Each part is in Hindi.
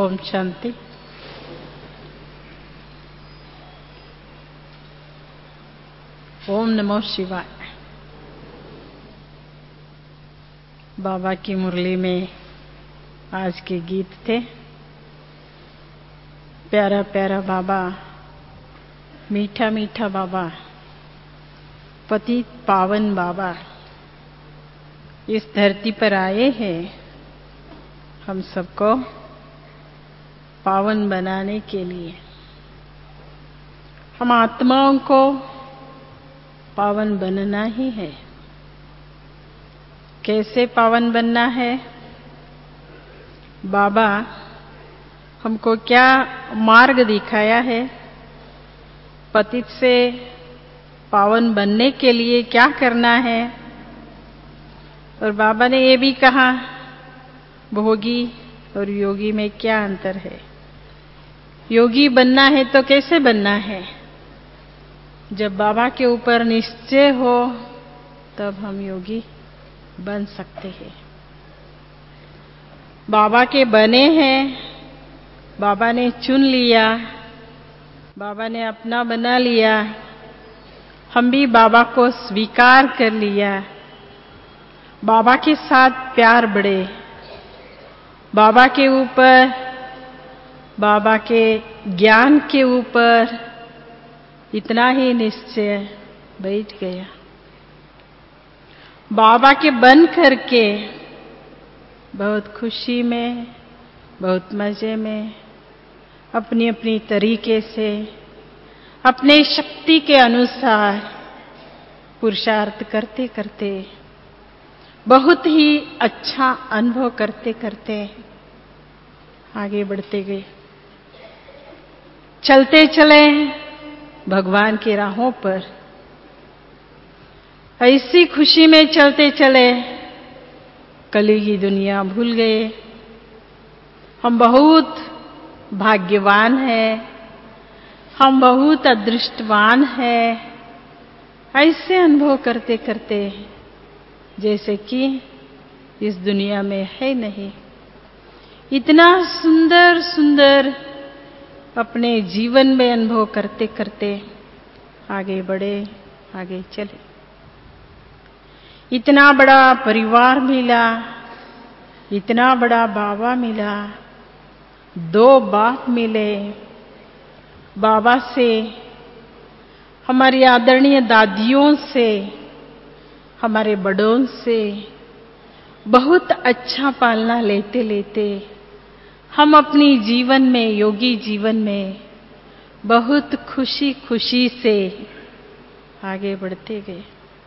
ओम शांति। ओम नमो शिवाय। बाबा की मुरली में आज के गीत थे। प्यारा प्यारा बाबा, मीठा मीठा बाबा, पतित पावन बाबा इस धरती पर आए हैं हम सबको पावन बनाने के लिए। हम आत्माओं को पावन बनना ही है। कैसे पावन बनना है? बाबा हमको क्या मार्ग दिखाया है? पतित से पावन बनने के लिए क्या करना है? और बाबा ने ये भी कहा, भोगी और योगी में क्या अंतर है? योगी बनना है तो कैसे बनना है? जब बाबा के ऊपर निश्चय हो तब हम योगी बन सकते हैं। बाबा के बने हैं, बाबा ने चुन लिया, बाबा ने अपना बना लिया, हम भी बाबा को स्वीकार कर लिया। बाबा के साथ प्यार बढ़े, बाबा के ऊपर, बाबा के ज्ञान के ऊपर इतना ही निश्चय बैठ गया। बाबा के बन करके बहुत खुशी में, बहुत मजे में, अपनी अपनी तरीके से, अपने शक्ति के अनुसार पुरुषार्थ करते करते, बहुत ही अच्छा अनुभव करते करते आगे बढ़ते गए। चलते चले भगवान की राहों पर, ऐसी खुशी में चलते चले कली की दुनिया भूल गए। हम बहुत भाग्यवान हैं, हम बहुत अदृष्टवान हैं, ऐसे अनुभव करते करते जैसे कि इस दुनिया में है नहीं। इतना सुंदर सुंदर अपने जीवन में अनुभव करते करते आगे बढ़े, आगे चले। इतना बड़ा परिवार मिला, इतना बड़ा बाबा मिला, 2 बाप मिले। बाबा से, हमारी आदरणीय दादियों से, हमारे बड़ों से बहुत अच्छा पालना लेते लेते हम अपनी जीवन में, योगी जीवन में बहुत खुशी खुशी से आगे बढ़ते गए।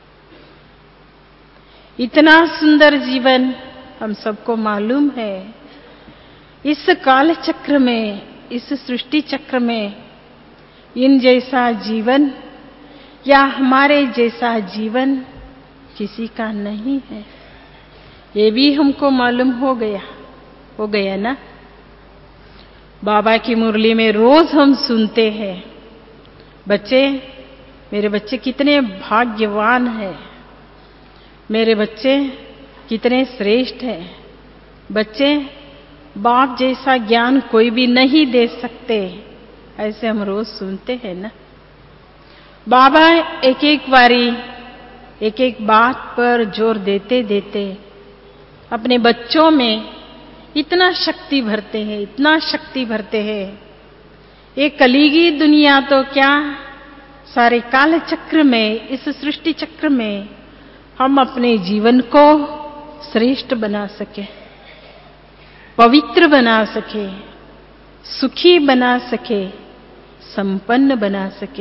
इतना सुंदर जीवन हम सबको मालूम है। इस काल चक्र में, इस सृष्टि चक्र में इन जैसा जीवन या हमारे जैसा जीवन किसी का नहीं है। ये भी हमको मालूम हो गया ना। बाबा की मुरली में रोज हम सुनते हैं, बच्चे, मेरे बच्चे कितने भाग्यवान हैं, मेरे बच्चे कितने श्रेष्ठ हैं। बच्चे, बाप जैसा ज्ञान कोई भी नहीं दे सकते, ऐसे हम रोज सुनते हैं ना। बाबा एक एक बारी, एक एक बात पर जोर देते देते अपने बच्चों में इतना शक्ति भरते हैं, इतना शक्ति भरते हैं। ये कलीगी दुनिया तो क्या, सारे काल चक्र में, इस सृष्टि चक्र में हम अपने जीवन को श्रेष्ठ बना सके, पवित्र बना सके, सुखी बना सके, संपन्न बना सके।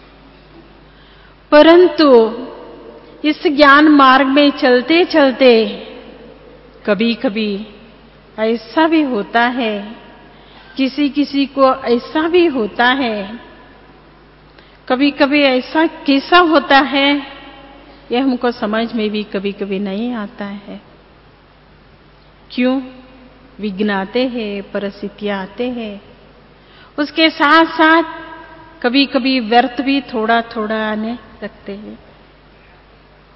परंतु इस ज्ञान मार्ग में चलते चलते कभी कभी ऐसा भी होता है, किसी किसी को ऐसा भी होता है, कभी कभी ऐसा कैसा होता है यह हमको समझ में भी कभी कभी नहीं आता है। क्यों? विघ्न आते हैं, परिस्थितियां आते हैं, उसके साथ साथ कभी कभी व्यर्थ भी थोड़ा थोड़ा आने लगते हैं।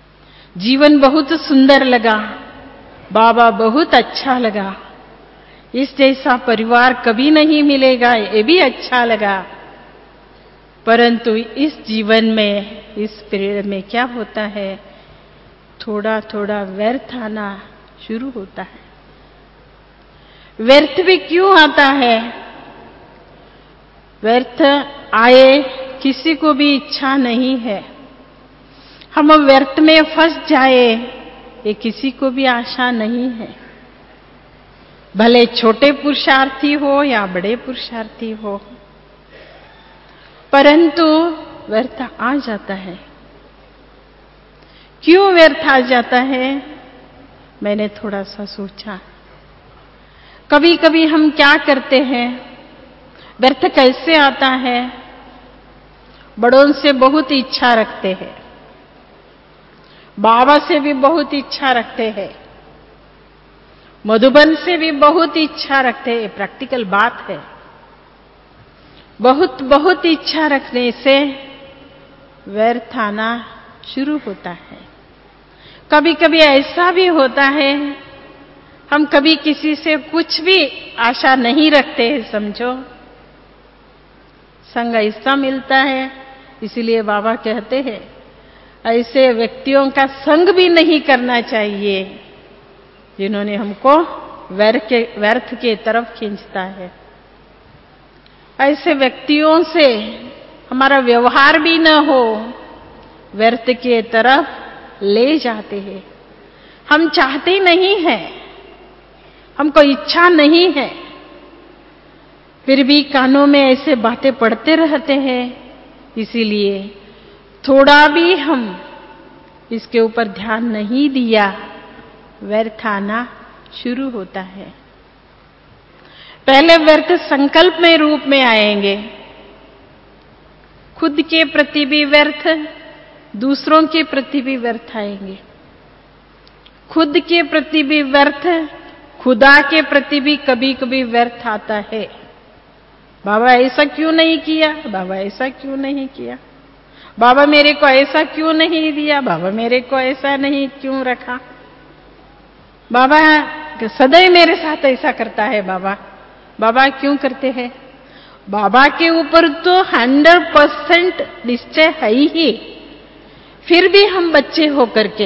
जीवन बहुत सुंदर लगा, बाबा बहुत अच्छा लगा, इस जैसा परिवार कभी नहीं मिलेगा, ये भी अच्छा लगा। परंतु इस जीवन में, इस पीरियड में क्या होता है, थोड़ा थोड़ा व्यर्थ आना शुरू होता है। व्यर्थ भी क्यों आता है? व्यर्थ आए किसी को भी इच्छा नहीं है। हम व्यर्थ में फंस जाए ये किसी को भी आशा नहीं है, भले छोटे पुरुषार्थी हो या बड़े पुरुषार्थी हो, परंतु व्यर्थ आ जाता है। क्यों व्यर्थ आ जाता है? मैंने थोड़ा सा सोचा। कभी कभी हम क्या करते हैं, व्यर्थ कैसे आता है? बड़ों से बहुत इच्छा रखते हैं, बाबा से भी बहुत इच्छा रखते हैं, मधुबन से भी बहुत इच्छा रखते हैं। प्रैक्टिकल बात है। बहुत बहुत इच्छा रखने से व्यर्थ आना शुरू होता है। कभी कभी ऐसा भी होता है, हम कभी किसी से कुछ भी आशा नहीं रखते हैं, समझो। संग ऐसा मिलता है, इसलिए बाबा कहते हैं ऐसे व्यक्तियों का संग भी नहीं करना चाहिए जिन्होंने हमको व्यर्थ के तरफ खींचता है। ऐसे व्यक्तियों से हमारा व्यवहार भी न हो, व्यर्थ के तरफ ले जाते हैं। हम चाहते नहीं हैं, हमको इच्छा नहीं है, फिर भी कानों में ऐसे बातें पड़ते रहते हैं। इसीलिए थोड़ा भी हम इसके ऊपर ध्यान नहीं दिया, व्यर्थ आना शुरू होता है। पहले व्यर्थ संकल्प में रूप में आएंगे, खुद के प्रति भी व्यर्थ, दूसरों के प्रति भी व्यर्थ आएंगे। खुद के प्रति भी व्यर्थ, खुदा के प्रति भी कभी कभी व्यर्थ आता है। बाबा ऐसा क्यों नहीं किया, बाबा ऐसा क्यों नहीं किया, बाबा मेरे को ऐसा क्यों नहीं दिया, बाबा मेरे को ऐसा नहीं क्यों रखा, बाबा सदैव मेरे साथ ऐसा करता है। बाबा क्यों करते हैं? बाबा के ऊपर तो 100% निश्चय है ही, फिर भी हम बच्चे होकर के,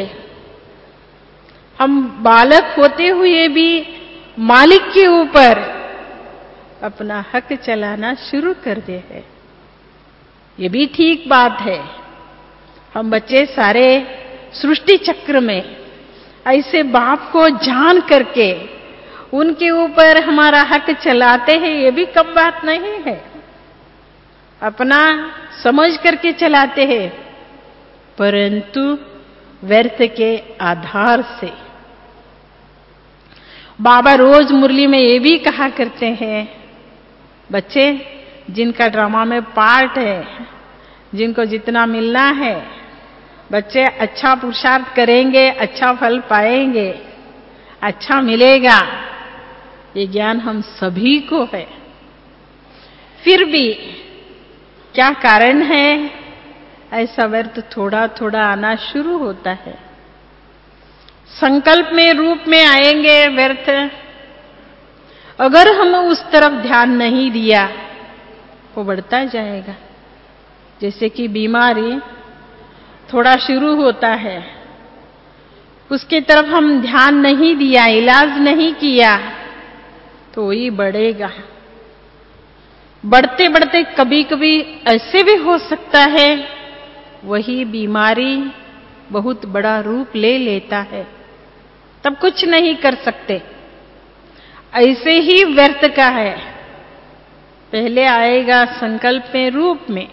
हम बालक होते हुए भी मालिक के ऊपर अपना हक चलाना शुरू कर दे हैं। ये भी ठीक बात है। हम बच्चे सारे सृष्टि चक्र में ऐसे बाप को जान करके उनके ऊपर हमारा हक चलाते हैं, ये भी कम बात नहीं है। अपना समझ करके चलाते हैं, परंतु व्यर्थ के आधार से। बाबा रोज मुरली में ये भी कहा करते हैं, बच्चे जिनका ड्रामा में पार्ट है, जिनको जितना मिलना है, बच्चे अच्छा पुरुषार्थ करेंगे, अच्छा फल पाएंगे, अच्छा मिलेगा, ये ज्ञान हम सभी को है। फिर भी क्या कारण है ऐसा व्यर्थ थोड़ा थोड़ा आना शुरू होता है? संकल्प में रूप में आएंगे व्यर्थ। अगर हम उस तरफ ध्यान नहीं दिया, वो बढ़ता जाएगा। जैसे कि बीमारी थोड़ा शुरू होता है, उसके तरफ हम ध्यान नहीं दिया, इलाज नहीं किया, तो वही बढ़ेगा। बढ़ते बढ़ते कभी कभी ऐसे भी हो सकता है वही बीमारी बहुत बड़ा रूप ले लेता है, तब कुछ नहीं कर सकते। ऐसे ही व्यर्थ का है, पहले आएगा संकल्प में रूप में,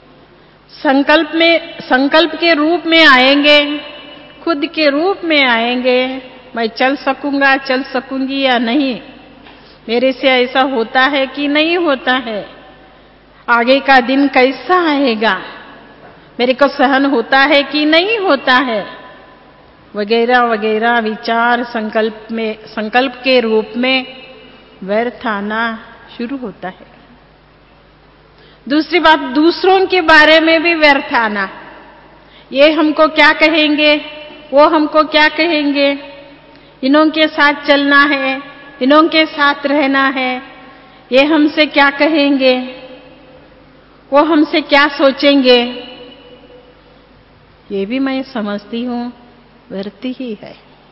संकल्प के रूप में आएंगे, खुद के रूप में आएंगे। मैं चल सकूंगा, चल सकूंगी या नहीं, मेरे से ऐसा होता है कि नहीं होता है, आगे का दिन कैसा आएगा, मेरे को सहन होता है कि नहीं होता है, वगैरह वगैरह विचार संकल्प के रूप में व्यर्थ आना शुरू होता है। दूसरी बात, दूसरों के बारे में भी व्यर्थ आना। ये हमको क्या कहेंगे, वो हमको क्या कहेंगे, इन्हों के साथ चलना है, इन्हों के साथ रहना है, ये हमसे क्या कहेंगे, वो हमसे क्या सोचेंगे, ये भी मैं समझती हूं व्यर्थ ही है।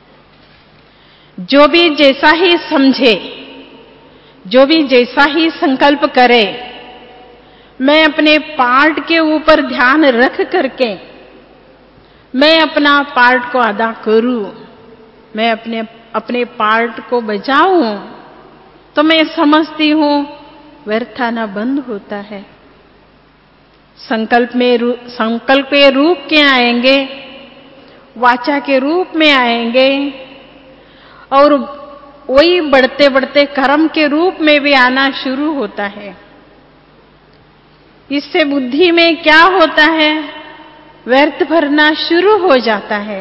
जो भी जैसा ही समझे, जो भी जैसा ही संकल्प करे, मैं अपने पार्ट के ऊपर ध्यान रख करके मैं अपना पार्ट को अदा करूं, मैं अपने पार्ट को बजाऊं, तो मैं समझती हूं व्यर्थ आना बंद होता है। संकल्प के रूप के आएंगे, वाचा के रूप में आएंगे, और वही बढ़ते बढ़ते कर्म के रूप में भी आना शुरू होता है। इससे बुद्धि में क्या होता है, व्यर्थ भरना शुरू हो जाता है।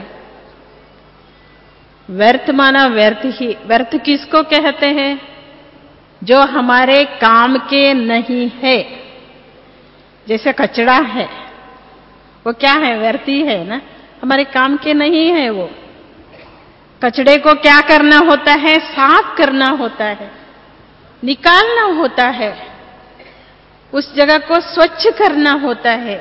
व्यर्थ माना व्यर्थ ही। व्यर्थ किसको कहते हैं? जो हमारे काम के नहीं है। जैसे कचरा है, वो क्या है? व्यर्थ ही है ना, हमारे काम के नहीं है। वो कचड़े को क्या करना होता है? साफ करना होता है, निकालना होता है, उस जगह को स्वच्छ करना होता है।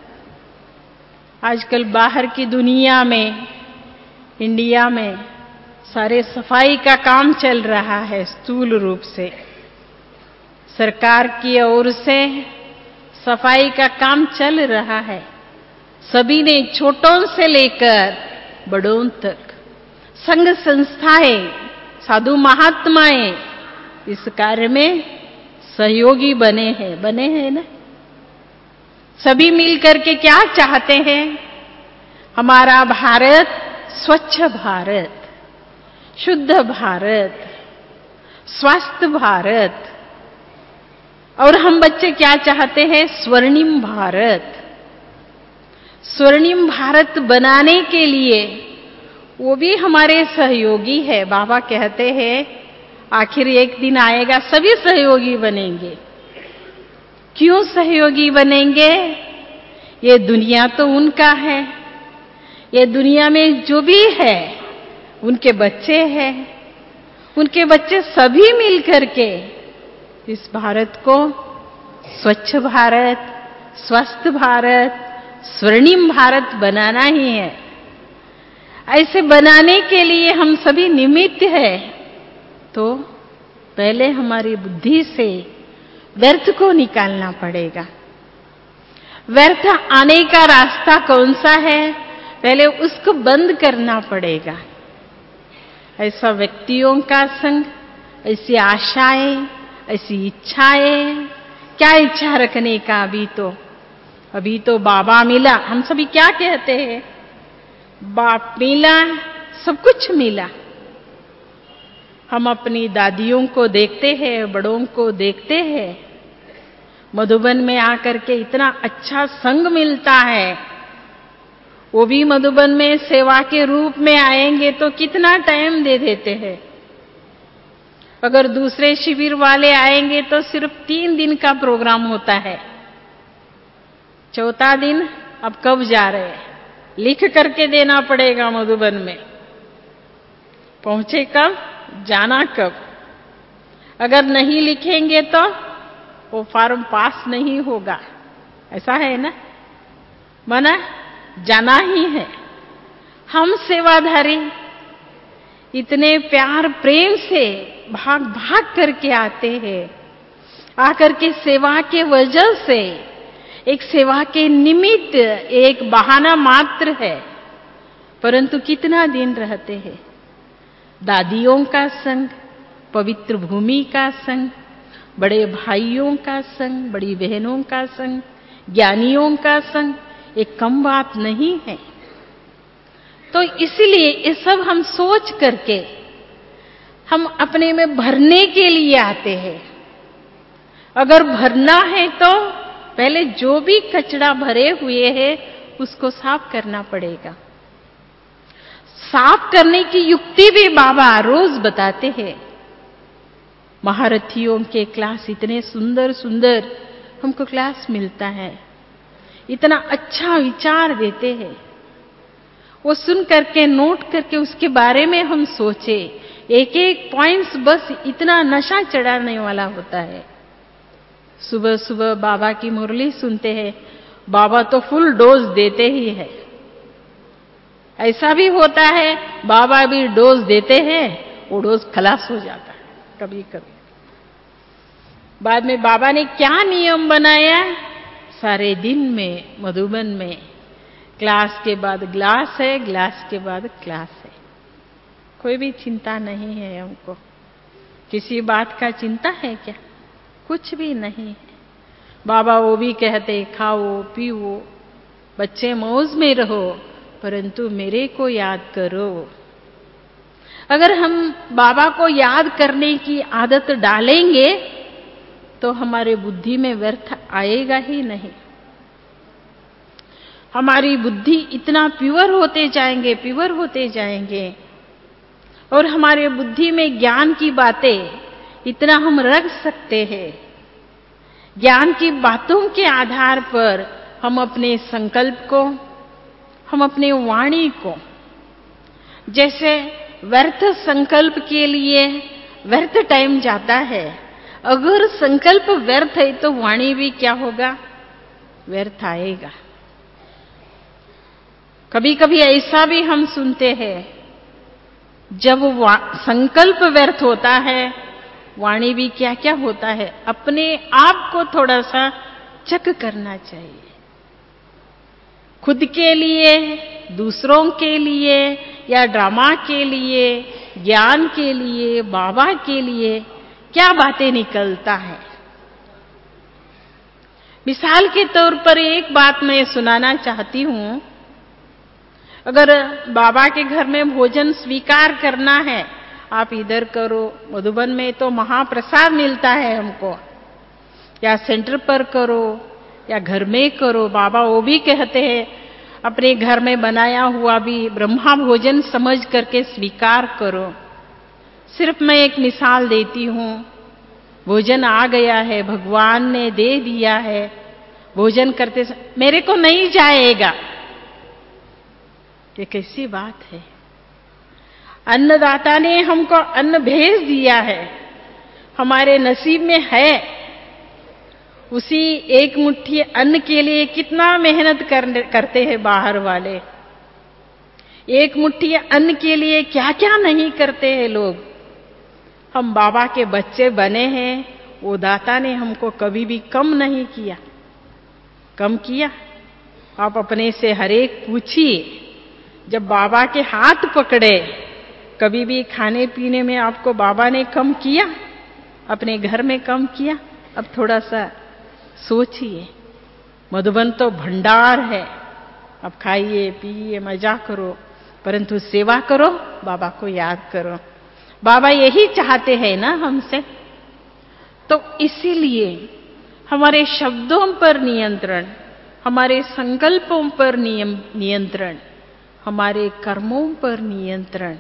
आजकल बाहर की दुनिया में, इंडिया में सारे सफाई का काम चल रहा है स्थूल रूप से। सरकार की ओर से सफाई का काम चल रहा है। सभी ने, छोटों से लेकर बड़ों तक, संघ संस्थाएं, साधु महात्माएं इस कार्य में सहयोगी बने हैं ना। सभी मिलकर के क्या चाहते हैं? हमारा भारत स्वच्छ भारत, शुद्ध भारत, स्वस्थ भारत। और हम बच्चे क्या चाहते हैं? स्वर्णिम भारत। स्वर्णिम भारत बनाने के लिए वो भी हमारे सहयोगी है। बाबा कहते हैं आखिर एक दिन आएगा सभी सहयोगी बनेंगे। क्यों सहयोगी बनेंगे? ये दुनिया तो उनका है, ये दुनिया में जो भी है उनके बच्चे हैं। उनके बच्चे सभी मिलकर के इस भारत को स्वच्छ भारत, स्वस्थ भारत, स्वर्णिम भारत बनाना ही है। ऐसे बनाने के लिए हम सभी निमित्त हैं। तो पहले हमारी बुद्धि से व्यर्थ को निकालना पड़ेगा। व्यर्थ आने का रास्ता कौन सा है? पहले उसको बंद करना पड़ेगा। ऐसा व्यक्तियों का संग, ऐसी आशाएं, ऐसी इच्छाएं, क्या इच्छा रखने का? अभी तो बाबा मिला, हम सभी क्या कहते हैं? बाप मिला, सब कुछ मिला। हम अपनी दादियों को देखते हैं, बड़ों को देखते हैं, मधुबन में आकर के इतना अच्छा संग मिलता है। वो भी मधुबन में सेवा के रूप में आएंगे तो कितना टाइम दे देते हैं। अगर दूसरे शिविर वाले आएंगे तो सिर्फ 3 दिन का प्रोग्राम होता है। चौथा दिन अब कब जा रहे हैं? लिख करके देना पड़ेगा मधुबन में। पहुंचे कब, जाना कब। अगर नहीं लिखेंगे तो वो फॉर्म पास नहीं होगा। ऐसा है ना, माना जाना ही है। हम सेवाधारी इतने प्यार प्रेम से भाग भाग करके आते हैं। आकर के सेवा के वजह से, एक सेवा के निमित्त, एक बहाना मात्र है, परंतु कितना दिन रहते हैं। दादियों का संग, पवित्र भूमि का संग, बड़े भाइयों का संग, बड़ी बहनों का संग, ज्ञानियों का संग, एक कम बात नहीं है। तो इसलिए ये सब हम सोच करके हम अपने में भरने के लिए आते हैं। अगर भरना है तो पहले जो भी कचरा भरे हुए है उसको साफ करना पड़ेगा। साफ करने की युक्ति भी बाबा रोज बताते हैं। महारथियों के क्लास इतने सुंदर सुंदर हमको क्लास मिलता है, इतना अच्छा विचार देते हैं। वो सुन करके, नोट करके उसके बारे में हम सोचे एक एक पॉइंट्स बस इतना नशा चढ़ाने वाला होता है। सुबह सुबह बाबा की मुरली सुनते हैं, बाबा तो फुल डोज देते ही है। ऐसा भी होता है बाबा भी डोज देते हैं, वो डोज खलास हो जाता है कभी कभी। बाद में बाबा ने क्या नियम बनाया, सारे दिन में मधुबन में क्लास के बाद ग्लास है, ग्लास के बाद क्लास है। कोई भी चिंता नहीं है हमको। किसी बात का चिंता है क्या? कुछ भी नहीं है। बाबा वो भी कहते खाओ पियो, बच्चे मौज में रहो, परंतु मेरे को याद करो। अगर हम बाबा को याद करने की आदत डालेंगे तो हमारे बुद्धि में व्यर्थ आएगा ही नहीं। हमारी बुद्धि इतना प्योर होते जाएंगे और हमारे बुद्धि में ज्ञान की बातें इतना हम रख सकते हैं। ज्ञान की बातों के आधार पर हम अपने संकल्प को, हम अपने वाणी को, जैसे व्यर्थ संकल्प के लिए व्यर्थ टाइम जाता है, अगर संकल्प व्यर्थ है तो वाणी भी क्या होगा? व्यर्थ आएगा। कभी कभी ऐसा भी हम सुनते हैं, जब संकल्प व्यर्थ होता है, वाणी भी क्या क्या होता है? अपने आप को थोड़ा सा चेक करना चाहिए। खुद के लिए, दूसरों के लिए, या ड्रामा के लिए, ज्ञान के लिए, बाबा के लिए क्या बातें निकलता है। मिसाल के तौर पर एक बात मैं सुनाना चाहती हूं। अगर बाबा के घर में भोजन स्वीकार करना है, आप इधर करो, मधुबन में तो महाप्रसाद मिलता है हमको, या सेंटर पर करो या घर में करो। बाबा वो भी कहते हैं अपने घर में बनाया हुआ भी ब्रह्मा भोजन समझ करके स्वीकार करो। सिर्फ मैं एक मिसाल देती हूं। भोजन आ गया है, भगवान ने दे दिया है, भोजन करते मेरे को नहीं जाएगा, ये कैसी बात है? अन्नदाता ने हमको अन्न भेज दिया है, हमारे नसीब में है। उसी एक मुट्ठी अन्न के लिए कितना मेहनत करते हैं बाहर वाले। एक मुट्ठी अन्न के लिए क्या क्या नहीं करते हैं लोग। हम बाबा के बच्चे बने हैं, वो दाता ने हमको कभी भी कम नहीं किया। कम किया? आप अपने से हर एक पूछिए, जब बाबा के हाथ पकड़े, कभी भी खाने पीने में आपको बाबा ने कम किया? अपने घर में कम किया? अब थोड़ा सा सोचिए। मधुबन तो भंडार है, अब खाइए पिए मजा करो, परंतु सेवा करो, बाबा को याद करो। बाबा यही चाहते हैं ना हमसे। तो इसीलिए हमारे शब्दों पर नियंत्रण, हमारे संकल्पों पर नियंत्रण, हमारे कर्मों पर नियंत्रण।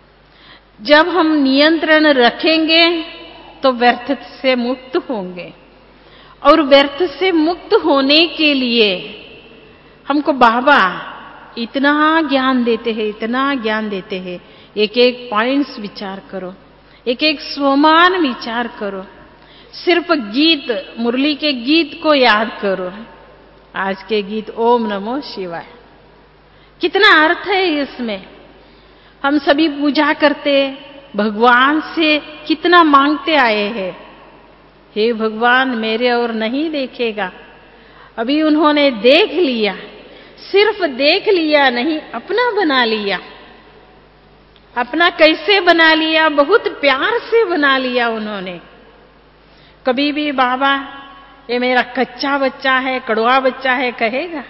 जब हम नियंत्रण रखेंगे तो व्यर्थ से मुक्त होंगे, और व्यर्थ से मुक्त होने के लिए हमको बाबा इतना ज्ञान देते हैं, इतना ज्ञान देते हैं। एक एक पॉइंट्स विचार करो, एक एक स्वमान विचार करो। सिर्फ गीत, मुरली के गीत को याद करो। आज के गीत ओम नमो शिवाय, कितना अर्थ है इसमें। हम सभी पूजा करते, भगवान से कितना मांगते आए हैं, हे भगवान मेरे और नहीं देखेगा। अभी उन्होंने देख लिया, सिर्फ देख लिया नहीं, अपना बना लिया। अपना कैसे बना लिया? बहुत प्यार से बना लिया उन्होंने। कभी भी बाबा ये मेरा कच्चा बच्चा है, कड़वा बच्चा है कहेगा?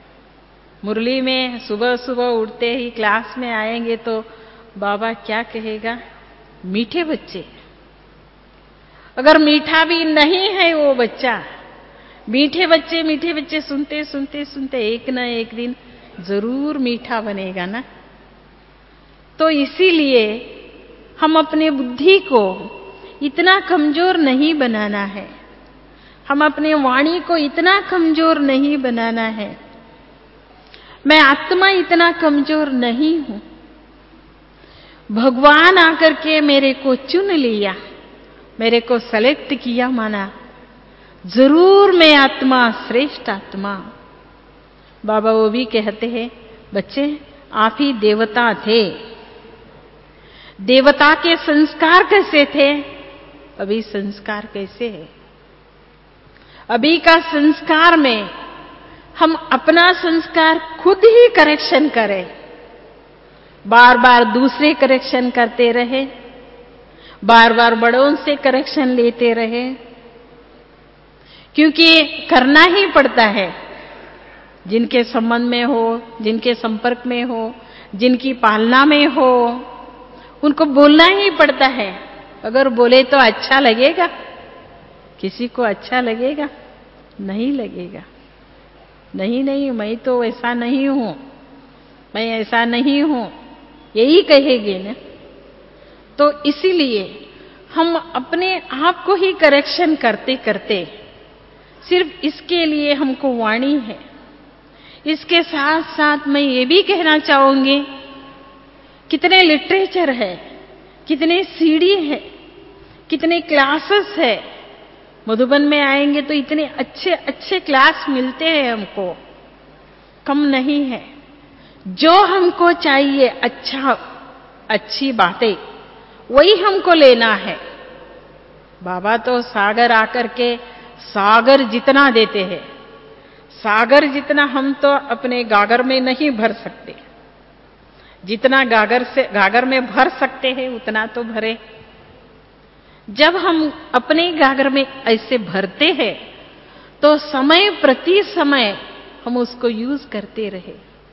मुरली में सुबह सुबह उठते ही क्लास में आएंगे तो बाबा क्या कहेगा? मीठे बच्चे। अगर मीठा भी नहीं है वो बच्चा, मीठे बच्चे सुनते सुनते सुनते एक ना एक दिन जरूर मीठा बनेगा ना। तो इसीलिए हम अपने बुद्धि को इतना कमजोर नहीं बनाना है, हम अपने वाणी को इतना कमजोर नहीं बनाना है। मैं आत्मा इतना कमजोर नहीं हूं। भगवान आकर के मेरे को चुन लिया, मेरे को सेलेक्ट किया, माना जरूर मैं आत्मा, श्रेष्ठ आत्मा। बाबा वो भी कहते हैं, बच्चे आप ही देवता थे। देवता के संस्कार कैसे थे, अभी संस्कार कैसे है? अभी का संस्कार में हम अपना संस्कार खुद ही करेक्शन करें, बार बार दूसरे करेक्शन करते रहे, बार बार बड़ों से करेक्शन लेते रहे, क्योंकि करना ही पड़ता है। जिनके संबंध में हो, जिनके संपर्क में हो, जिनकी पालना में हो, उनको बोलना ही पड़ता है। अगर बोले तो अच्छा लगेगा? किसी को अच्छा लगेगा? नहीं लगेगा। नहीं नहीं, मैं तो ऐसा नहीं हूं, मैं ऐसा नहीं हूं, यही कहेंगे ना। तो इसीलिए हम अपने आप को ही करेक्शन करते करते, सिर्फ इसके लिए हमको वाणी है। इसके साथ साथ मैं ये भी कहना चाहूंगी, कितने लिटरेचर है, कितने सीडी है, कितने क्लासेस है। मधुबन में आएंगे तो इतने अच्छे अच्छे क्लास मिलते हैं हमको, कम नहीं है। जो हमको चाहिए अच्छा, अच्छी बातें, वही हमको लेना है। बाबा तो सागर आकर के सागर जितना देते हैं, सागर जितना हम तो अपने गागर में नहीं भर सकते। जितना गागर में भर सकते हैं उतना तो भरे। जब हम अपने गागर में ऐसे भरते हैं तो समय प्रति समय हम उसको यूज करते रहे,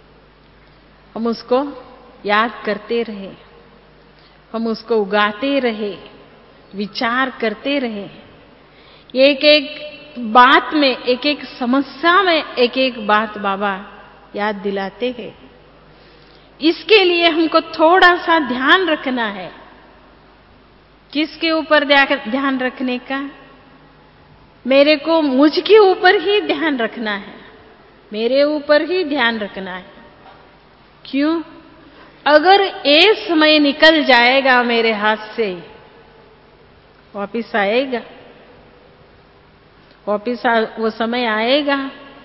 हम उसको याद करते रहे, हम उसको उगाते रहे, विचार करते रहे। एक एक बात में, एक एक समस्या में एक एक बात बाबा याद दिलाते हैं। इसके लिए हमको थोड़ा सा ध्यान रखना है। किसके ऊपर ध्यान रखने का? मेरे को मुझ के ऊपर ही ध्यान रखना है, मेरे ऊपर ही ध्यान रखना है। क्यों? अगर ये समय निकल जाएगा मेरे हाथ से, वापिस आएगा? वो समय आएगा?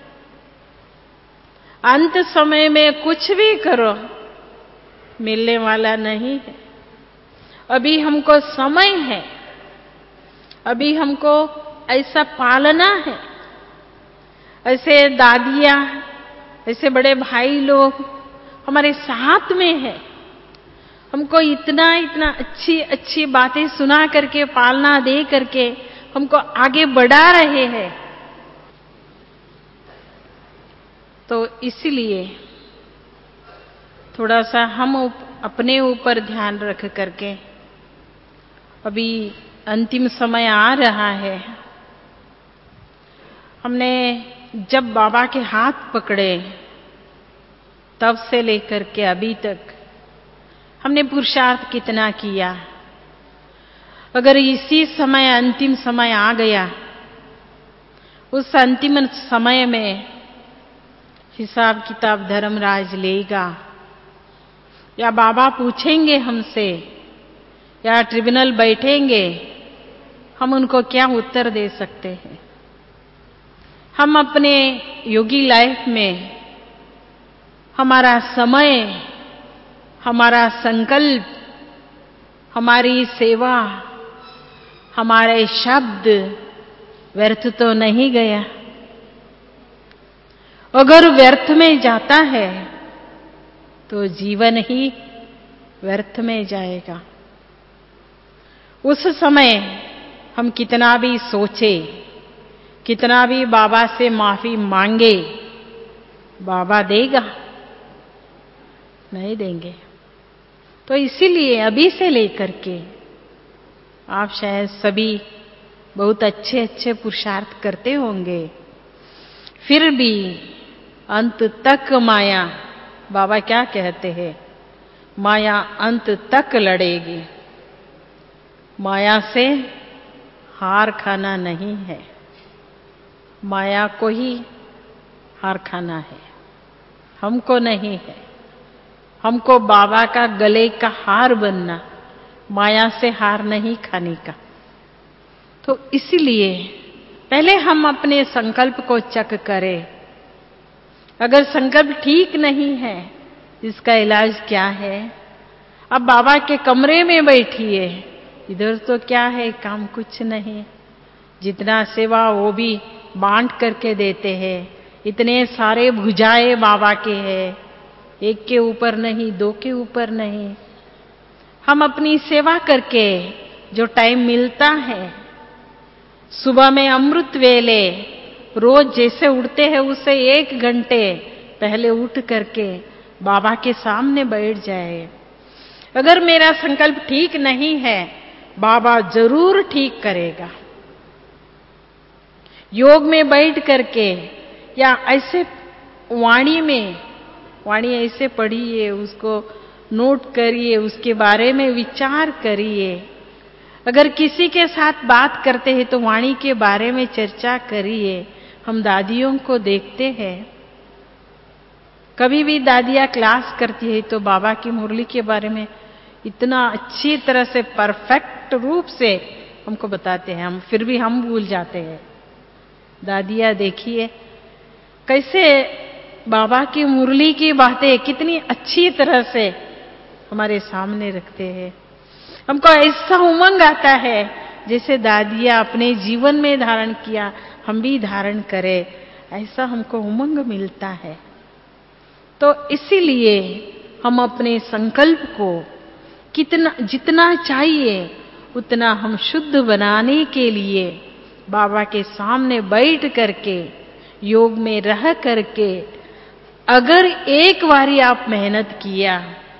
अंत समय में कुछ भी करो मिलने वाला नहीं है। अभी हमको समय है, अभी हमको ऐसा पालना है। ऐसे दादियां, ऐसे बड़े भाई लोग हमारे साथ में है, हमको इतना इतना अच्छी अच्छी बातें सुना करके, पालना दे करके हमको आगे बढ़ा रहे हैं। तो इसलिए थोड़ा सा हम अपने ऊपर ध्यान रख करके, अभी अंतिम समय आ रहा है। हमने जब बाबा के हाथ पकड़े तब से लेकर के अभी तक हमने पुरुषार्थ कितना किया। अगर इसी समय अंतिम समय आ गया, उस अंतिम समय में हिसाब किताब धर्मराज लेगा, या बाबा पूछेंगे हमसे, या ट्रिब्यूनल बैठेंगे, हम उनको क्या उत्तर दे सकते हैं? हम अपने योगी लाइफ में हमारा समय, हमारा संकल्प, हमारी सेवा, हमारे शब्द व्यर्थ तो नहीं गया। अगर व्यर्थ में जाता है तो जीवन ही व्यर्थ में जाएगा। उस समय हम कितना भी सोचे, कितना भी बाबा से माफी मांगे, बाबा देगा? नहीं देंगे। तो इसीलिए अभी से लेकर के आप शायद सभी बहुत अच्छे अच्छे पुरुषार्थ करते होंगे, फिर भी अंत तक माया, बाबा क्या कहते हैं? माया अंत तक लड़ेगी। माया से हार खाना नहीं है, माया को ही हार खाना है, हमको नहीं है। हमको बाबा का गले का हार बनना, माया से हार नहीं खाने का। तो इसीलिए पहले हम अपने संकल्प को चेक करें। अगर संकल्प ठीक नहीं है, इसका इलाज क्या है? अब बाबा के कमरे में बैठिए, इधर तो क्या है, काम कुछ नहीं। जितना सेवा वो भी बांट करके देते हैं। इतने सारे भुजाएं बाबा के हैं, एक के ऊपर नहीं, दो के ऊपर नहीं। हम अपनी सेवा करके जो टाइम मिलता है, सुबह में अमृत वेले रोज जैसे उठते हैं उससे 1 घंटे पहले उठ करके बाबा के सामने बैठ जाए। अगर मेरा संकल्प ठीक नहीं है, बाबा जरूर ठीक करेगा। योग में बैठ करके या ऐसे वाणी ऐसे पढ़िए, उसको नोट करिए, उसके बारे में विचार करिए। अगर किसी के साथ बात करते हैं तो वाणी के बारे में चर्चा करिए। हम दादियों को देखते हैं, कभी भी दादियां क्लास करती है तो बाबा की मुरली के बारे में इतना अच्छी तरह से परफेक्ट रूप से हमको बताते हैं, हम फिर भी हम भूल जाते हैं। दादियां देखिए कैसे बाबा की मुरली की बातें कितनी अच्छी तरह से हमारे सामने रखते हैं। हमको ऐसा उमंग आता है जैसे दादियां अपने जीवन में धारण किया, हम भी धारण करें, ऐसा हमको उमंग मिलता है। तो इसीलिए हम अपने संकल्प को जितना चाहिए उतना हम शुद्ध बनाने के लिए बाबा के सामने बैठ करके, योग में रह करके, अगर एक बारी आप मेहनत किया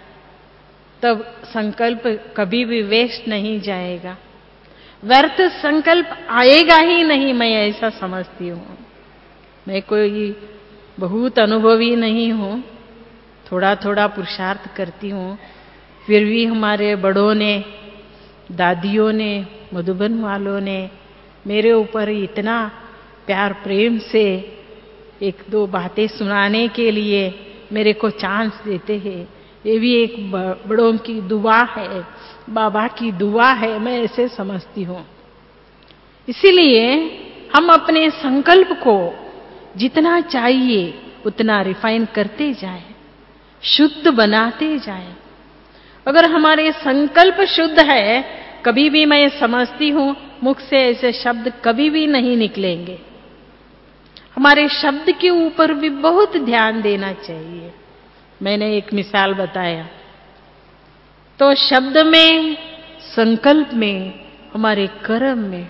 तब संकल्प कभी भी वेस्ट नहीं जाएगा। व्यर्थ संकल्प आएगा ही नहीं, मैं ऐसा समझती हूँ। मैं कोई बहुत अनुभवी नहीं हूँ, थोड़ा थोड़ा पुरुषार्थ करती हूँ। फिर भी हमारे बड़ों ने, दादियों ने, मधुबन वालों ने मेरे ऊपर इतना प्यार प्रेम से 1-2 बातें सुनाने के लिए मेरे को चांस देते हैं। ये भी एक बड़ों की दुआ है, बाबा की दुआ है, मैं ऐसे समझती हूँ। इसीलिए हम अपने संकल्प को जितना चाहिए उतना रिफाइन करते जाएं, शुद्ध बनाते जाएं। अगर हमारे संकल्प शुद्ध है, कभी भी मैं समझती हूँ मुख से ऐसे शब्द कभी भी नहीं निकलेंगे। हमारे शब्द के ऊपर भी बहुत ध्यान देना चाहिए। मैंने एक मिसाल बताया, तो शब्द में, संकल्प में, हमारे कर्म में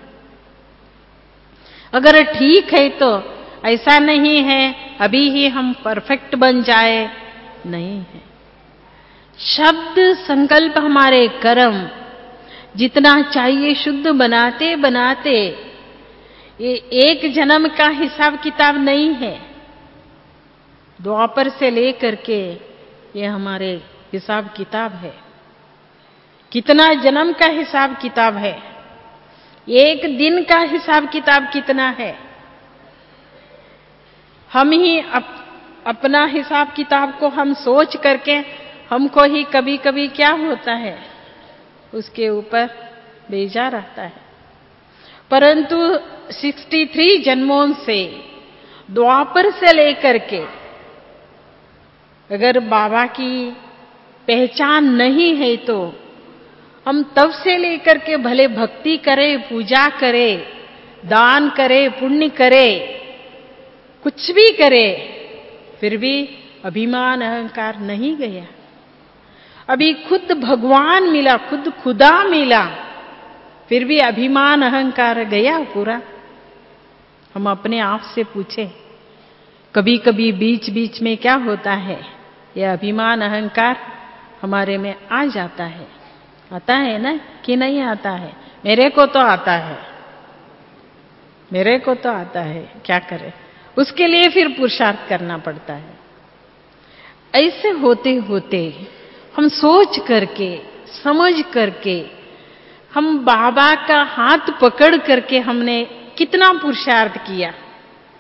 अगर ठीक है तो ऐसा नहीं है अभी ही हम परफेक्ट बन जाए, नहीं है। शब्द संकल्प हमारे कर्म जितना चाहिए शुद्ध बनाते बनाते, ये एक जन्म का हिसाब किताब नहीं है। द्वापर से लेकर के ये हमारे हिसाब किताब है। कितना जन्म का हिसाब किताब है, एक दिन का हिसाब किताब कितना है। हम ही अपना हिसाब किताब को हम सोच करके हमको ही कभी कभी क्या होता है, उसके ऊपर बेजार आता है। परंतु 63 जन्मों से, द्वापर से लेकर के, अगर बाबा की पहचान नहीं है तो हम तब से लेकर के भले भक्ति करें, पूजा करें, दान करें, पुण्य करें, कुछ भी करें, फिर भी अभिमान अहंकार नहीं गया। अभी खुद भगवान मिला, खुद खुदा मिला, फिर भी अभिमान अहंकार गया पूरा। हम अपने आप से पूछें, कभी कभी बीच बीच में क्या होता है, यह अभिमान अहंकार हमारे में आ जाता है। आता है ना कि नहीं आता है? मेरे को तो आता है, मेरे को तो आता है, क्या करें? उसके लिए फिर पुरुषार्थ करना पड़ता है। ऐसे होते होते हम सोच करके, समझ करके, हम बाबा का हाथ पकड़ करके हमने कितना पुरुषार्थ किया।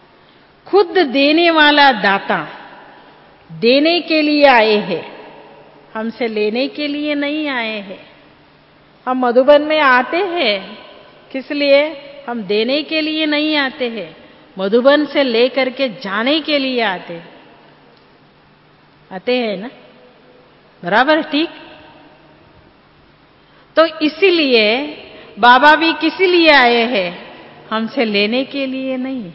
खुद देने वाला दाता देने के लिए आए हैं। हमसे लेने के लिए नहीं आए हैं। हम मधुबन में आते हैं किस लिए? हम देने के लिए नहीं आते हैं, मधुबन से लेकर के जाने के लिए आते हैं ना? बराबर, ठीक। तो इसीलिए बाबा भी किस लिए आए हैं? हमसे लेने के लिए नहीं।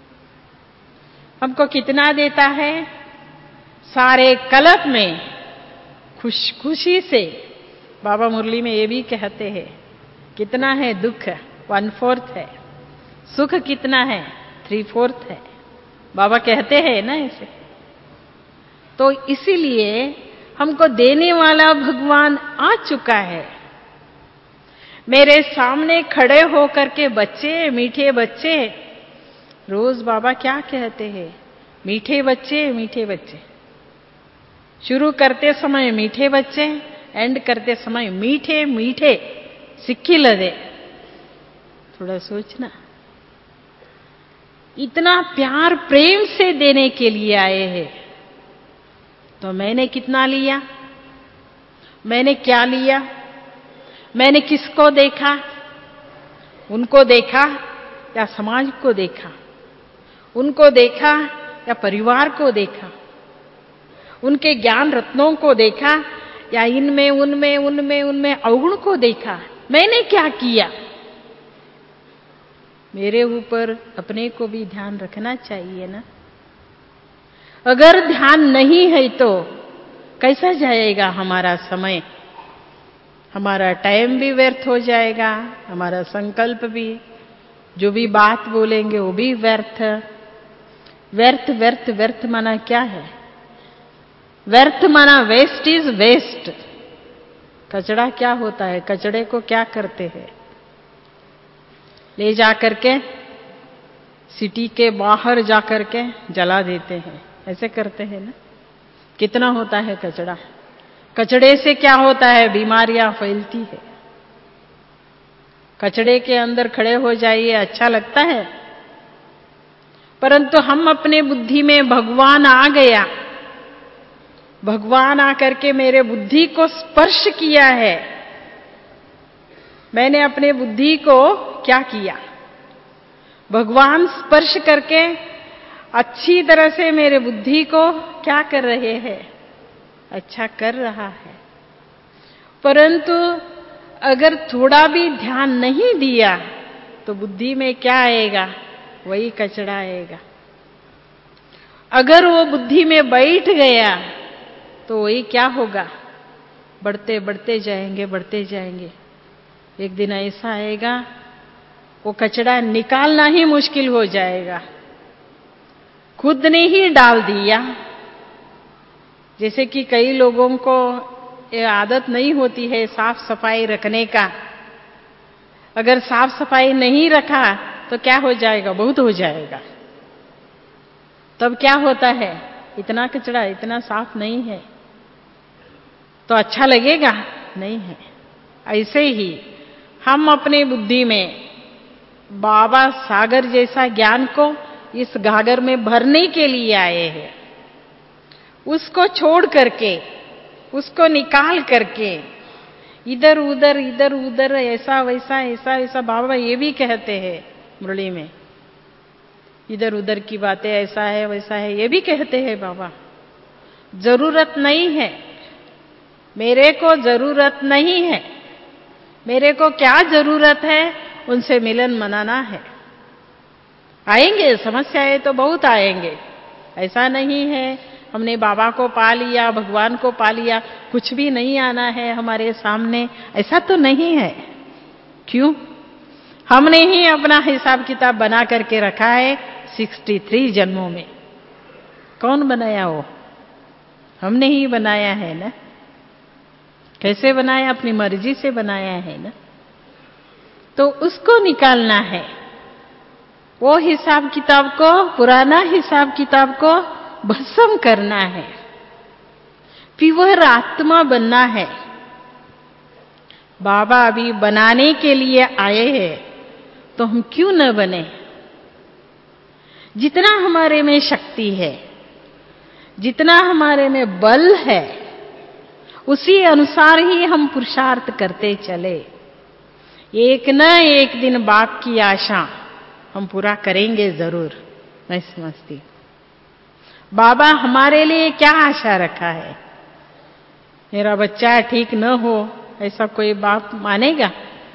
हमको कितना देता है? सारे कल्प में खुशी से। बाबा मुरली में ये भी कहते हैं, कितना है दुख? 1/4 है। सुख कितना है? 3/4 है। बाबा कहते हैं ना ऐसे। तो इसीलिए हमको देने वाला भगवान आ चुका है। मेरे सामने खड़े होकर के बच्चे, मीठे बच्चे, रोज बाबा क्या कहते हैं? मीठे बच्चे, मीठे बच्चे। शुरू करते समय मीठे बच्चे, एंड करते समय मीठे मीठे सिक्किल दे। थोड़ा सोचना, इतना प्यार प्रेम से देने के लिए आए हैं। तो मैंने कितना लिया? मैंने क्या लिया? मैंने किसको देखा? उनको देखा या समाज को देखा? उनको देखा या परिवार को देखा? उनके ज्ञान रत्नों को देखा या इनमें उनमें अवगुण को देखा? मैंने क्या किया? मेरे ऊपर अपने को भी ध्यान रखना चाहिए ना। अगर ध्यान नहीं है तो कैसा जाएगा हमारा समय? हमारा टाइम भी व्यर्थ हो जाएगा, हमारा संकल्प भी, जो भी बात बोलेंगे वो भी व्यर्थ। व्यर्थ व्यर्थ व्यर्थ माना क्या है? व्यर्थ माना वेस्ट इज वेस्ट। कचड़ा क्या होता है? कचड़े को क्या करते हैं? ले जाकर के सिटी के बाहर जाकर के जला देते हैं, ऐसे करते हैं ना। कितना होता है कचड़ा? कचड़े से क्या होता है? बीमारियां फैलती है। कचड़े के अंदर खड़े हो जाइए, अच्छा लगता है? परंतु हम अपने बुद्धि में भगवान आ गया, भगवान आकर के मेरे बुद्धि को स्पर्श किया है। मैंने अपने बुद्धि को क्या किया? भगवान स्पर्श करके अच्छी तरह से मेरे बुद्धि को क्या कर रहे हैं? अच्छा कर रहा है। परंतु अगर थोड़ा भी ध्यान नहीं दिया तो बुद्धि में क्या आएगा? वही कचड़ा आएगा। अगर वो बुद्धि में बैठ गया तो वही क्या होगा? बढ़ते बढ़ते जाएंगे, बढ़ते जाएंगे। एक दिन ऐसा आएगा वो कचड़ा निकालना ही मुश्किल हो जाएगा। खुद ने ही डाल दिया। जैसे कि कई लोगों को ये आदत नहीं होती है साफ सफाई रखने का। अगर साफ सफाई नहीं रखा तो क्या हो जाएगा? बहुत हो जाएगा। तब क्या होता है? इतना कचड़ा, इतना साफ नहीं है तो अच्छा लगेगा? नहीं है। ऐसे ही हम अपने बुद्धि में बाबा सागर जैसा ज्ञान को इस गागर में भरने के लिए आए हैं। उसको छोड़ करके, उसको निकाल करके इधर उधर ऐसा वैसा बाबा ये भी कहते हैं मुरली में। इधर उधर की बातें, ऐसा है वैसा है, ये भी कहते हैं बाबा। जरूरत नहीं है, मेरे को जरूरत नहीं है। मेरे को क्या जरूरत है? उनसे मिलन मनाना है। आएंगे समस्याएं तो बहुत आएंगे, ऐसा नहीं है हमने बाबा को पा लिया, भगवान को पा लिया, कुछ भी नहीं आना है हमारे सामने, ऐसा तो नहीं है। क्यों? हमने ही अपना हिसाब किताब बना करके रखा है 63 जन्मों में। कौन बनाया? वो हमने ही बनाया है ना। कैसे बनाया? अपनी मर्जी से बनाया है ना। तो उसको निकालना है, वो हिसाब किताब को, पुराना हिसाब किताब को भस्म करना है, प्योर आत्मा बनना है। बाबा अभी बनाने के लिए आए हैं तो हम क्यों न बने? जितना हमारे में शक्ति है, जितना हमारे में बल है, उसी अनुसार ही हम पुरुषार्थ करते चले। एक न एक दिन बाप की आशा हम पूरा करेंगे जरूर। मैं समझती बाबा हमारे लिए क्या आशा रखा है? मेरा बच्चा ठीक न हो ऐसा कोई बाप मानेगा?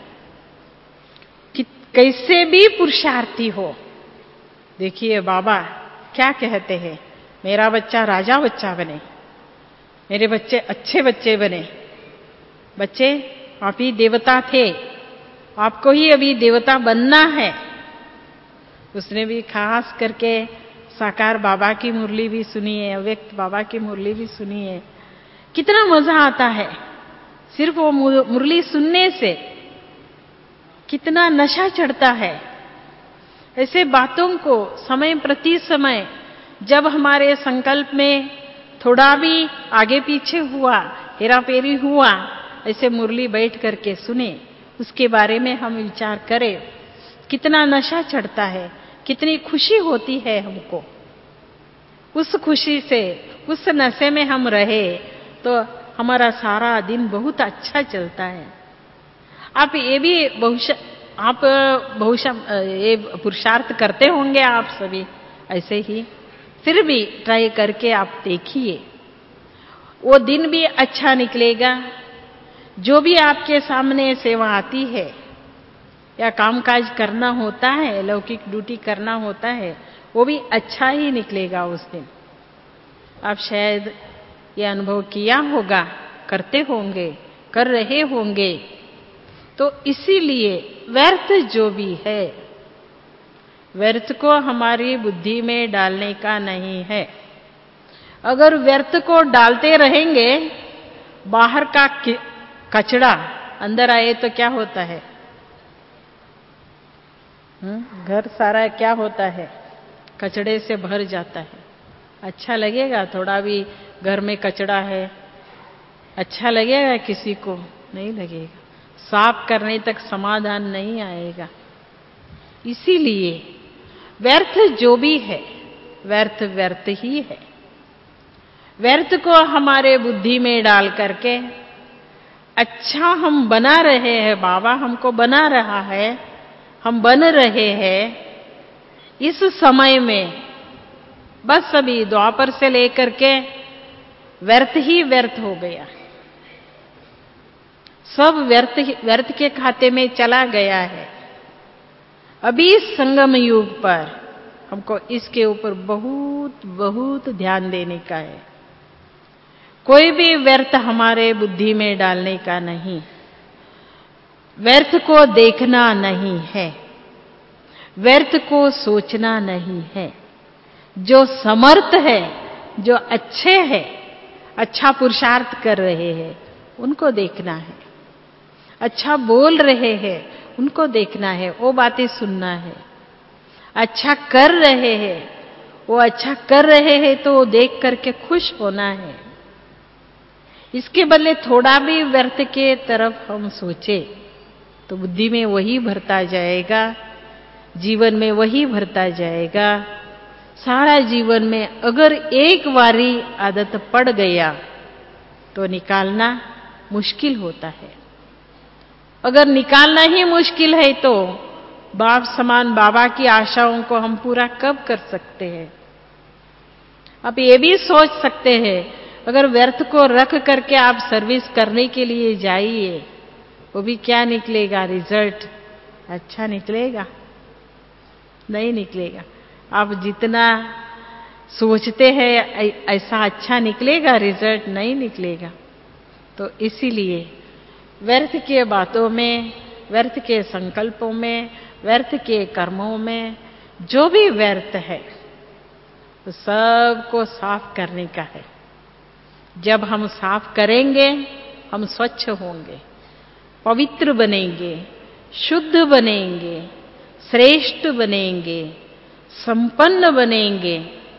कि कैसे भी पुरुषार्थी हो, देखिए बाबा क्या कहते हैं, मेरा बच्चा राजा बच्चा बने, मेरे बच्चे अच्छे बच्चे बने। बच्चे आप ही देवता थे, आपको ही अभी देवता बनना है। उसने भी खास करके साकार बाबा की मुरली भी सुनी है, अव्यक्त बाबा की मुरली भी सुनी है। कितना मजा आता है सिर्फ वो मुरली सुनने से, कितना नशा चढ़ता है। ऐसे बातों को समय प्रति समय जब हमारे संकल्प में थोड़ा भी आगे पीछे हुआ, हेराफेरी हुआ, ऐसे मुरली बैठ करके सुने, उसके बारे में हम विचार करें, कितना नशा चढ़ता है, कितनी खुशी होती है हमको। उस खुशी से, उस नशे में हम रहे तो हमारा सारा दिन बहुत अच्छा चलता है। आप ये भी बहुशः ये पुरुषार्थ करते होंगे आप सभी ऐसे ही, फिर भी ट्राई करके आप देखिए, वो दिन भी अच्छा निकलेगा। जो भी आपके सामने सेवा आती है या कामकाज करना होता है, लौकिक ड्यूटी करना होता है, वो भी अच्छा ही निकलेगा उस दिन। आप शायद ये अनुभव किया होगा, करते होंगे, कर रहे होंगे। तो इसीलिए व्यर्थ जो भी है, व्यर्थ को हमारी बुद्धि में डालने का नहीं है। अगर व्यर्थ को डालते रहेंगे, बाहर का कचड़ा अंदर आए तो क्या होता है? घर सारा क्या होता है? कचड़े से भर जाता है। अच्छा लगेगा? थोड़ा भी घर में कचड़ा है, अच्छा लगेगा किसी को? नहीं लगेगा। साफ करने तक समाधान नहीं आएगा। इसीलिए व्यर्थ जो भी है, व्यर्थ व्यर्थ ही है। व्यर्थ को हमारे बुद्धि में डाल करके अच्छा हम बना रहे हैं, बाबा हमको बना रहा है, हम बन रहे हैं। इस समय में बस अभी द्वापर से लेकर के व्यर्थ ही व्यर्थ हो गया, सब व्यर्थ के खाते में चला गया है। अभी संगम युग पर हमको इसके ऊपर बहुत बहुत ध्यान देने का है। कोई भी व्यर्थ हमारे बुद्धि में डालने का नहीं, व्यर्थ को देखना नहीं है, व्यर्थ को सोचना नहीं है। जो समर्थ है, जो अच्छे हैं, अच्छा पुरुषार्थ कर रहे हैं, उनको देखना है। अच्छा बोल रहे हैं, उनको देखना है, वो बातें सुनना है। अच्छा कर रहे हैं, वो अच्छा कर रहे हैं तो वो देख करके खुश होना है। इसके बदले थोड़ा भी व्यर्थ के तरफ हम सोचे तो बुद्धि में वही भरता जाएगा, जीवन में वही भरता जाएगा। सारा जीवन में अगर एक बारी आदत पड़ गया तो निकालना मुश्किल होता है। अगर निकालना ही मुश्किल है तो बाप समान बाबा की आशाओं को हम पूरा कब कर सकते हैं? आप ये भी सोच सकते हैं, अगर व्यर्थ को रख करके आप सर्विस करने के लिए जाइए, वो भी क्या निकलेगा? रिजल्ट अच्छा निकलेगा? नहीं निकलेगा। आप जितना सोचते हैं ऐसा अच्छा निकलेगा? रिजल्ट नहीं निकलेगा। तो इसीलिए व्यर्थ के बातों में, व्यर्थ के संकल्पों में, व्यर्थ के कर्मों में जो भी व्यर्थ है, तो सबको साफ करने का है। जब हम साफ करेंगे, हम स्वच्छ होंगे, पवित्र बनेंगे, शुद्ध बनेंगे, श्रेष्ठ बनेंगे, संपन्न बनेंगे।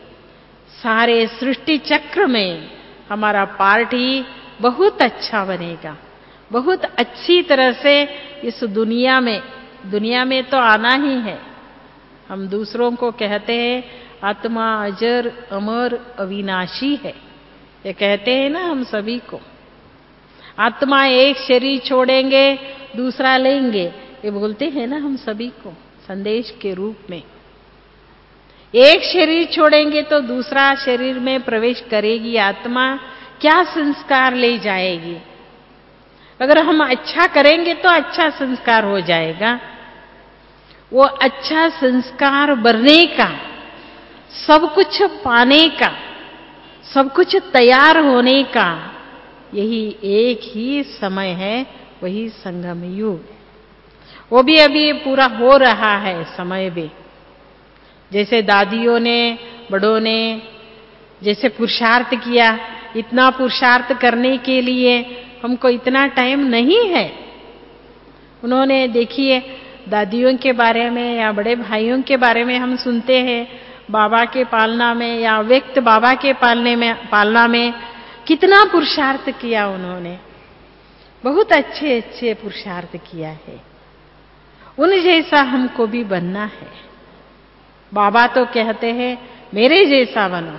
सारे सृष्टि चक्र में हमारा पार्ट ही बहुत अच्छा बनेगा। बहुत अच्छी तरह से इस दुनिया में तो आना ही है। हम दूसरों को कहते हैं आत्मा अजर अमर अविनाशी है, ये कहते हैं ना हम सभी को। आत्मा एक शरीर छोड़ेंगे दूसरा लेंगे, ये बोलते हैं ना हम सभी को संदेश के रूप में। एक शरीर छोड़ेंगे तो दूसरा शरीर में प्रवेश करेगी आत्मा, क्या संस्कार ले जाएगी। अगर हम अच्छा करेंगे तो अच्छा संस्कार हो जाएगा। वो अच्छा संस्कार बनने का, सब कुछ पाने का, सब कुछ तैयार होने का यही एक ही समय है, वही संगम युग। वो भी अभी पूरा हो रहा है समय भी। जैसे दादियों ने, बड़ों ने जैसे पुरुषार्थ किया, इतना पुरुषार्थ करने के लिए हमको इतना टाइम नहीं है। उन्होंने देखिए दादियों के बारे में या बड़े भाइयों के बारे में हम सुनते हैं, बाबा के पालना में या व्यक्त बाबा के पालना में कितना पुरुषार्थ किया उन्होंने, बहुत अच्छे अच्छे पुरुषार्थ किया है। उन जैसा हमको भी बनना है। बाबा तो कहते हैं मेरे जैसा बनो।